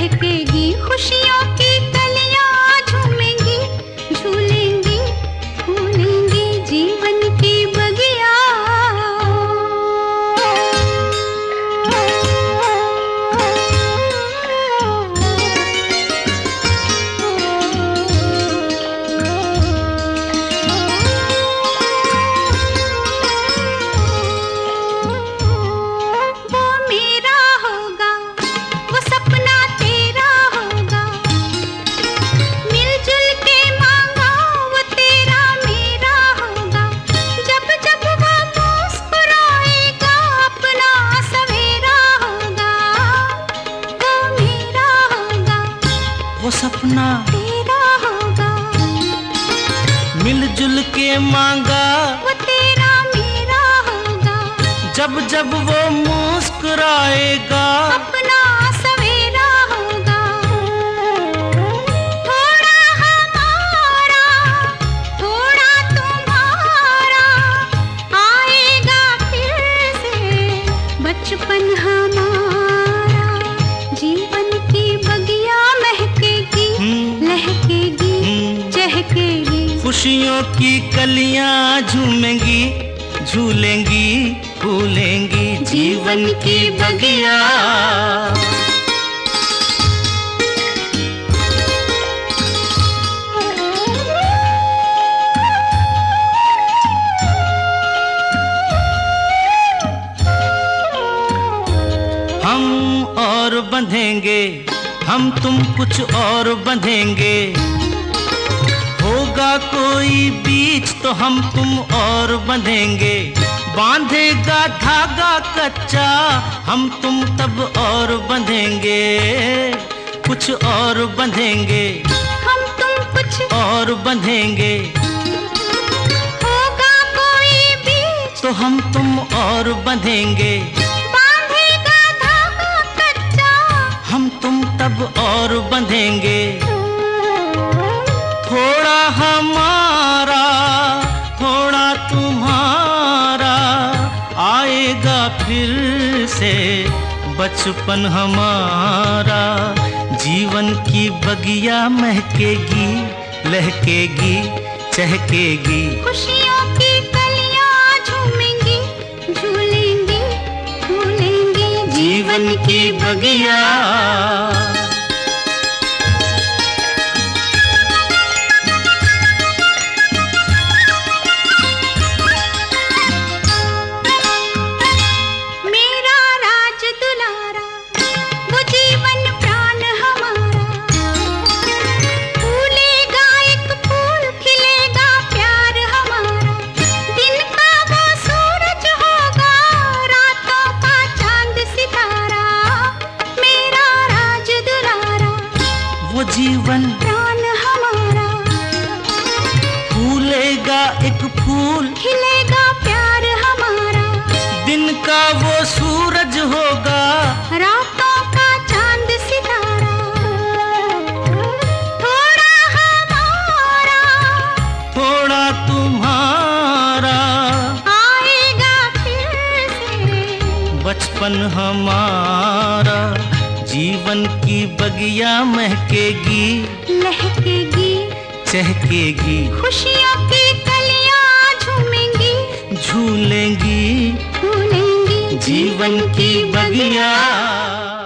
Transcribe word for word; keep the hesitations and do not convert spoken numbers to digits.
महकेगी, खुशियों की कलियां झूमेंगी, झूलेंगी, फूलेंगी जीवन की बगिया। वो सपना तेरा होगा, मिलजुल के मांगा वो तेरा मेरा होगा, जब जब वो मुस्कुराएगा अपना सवेरा होगा। थोड़ा हमारा, थोड़ा तुम्हारा, आएगा फिर से बचपन हमारा। जीवन की बगिया महकेगी, लहकेगी, चहकेगी, खुशियों की कलियां झूमेंगी, झूलेंगी, फूलेंगी जीवन की बगिया। हम और बंधेंगे, हम तुम कुछ और बंधेंगे, होगा कोई बीच तो हम तुम और बंधेंगे, बांधेगा धागा कच्चा हम तुम तब और बंधेंगे, कुछ और बंधेंगे, हम तुम कुछ और बंधेंगे, होगा कोई बीच तो हम तुम और बंधेंगे, बांधेगा धागा कच्चा हम तुम तब और बंधेंगे। थोड़ा हमारा, थोड़ा तुम्हारा, आएगा फिर से बचपन हमारा। जीवन की बगिया महकेगी, लहकेगी, चहकेगी, खुशियों की कलियां झूमेंगी, झूलेंगी, फूलेंगी जीवन की बगिया। वो जीवन प्राण हमारा, फूलेगा एक फूल, खिलेगा प्यार हमारा, दिन का वो सूरज होगा, रातों का चांद सितारा। थोड़ा हमारा, थोड़ा तुम्हारा, आएगा फिर से बचपन हमारा। जीवन की बगिया महकेगी, लहकेगी, चहकेगी, खुशियों की कलियां झूमेंगी, झूलेंगी, फूलेंगी जीवन की बगिया।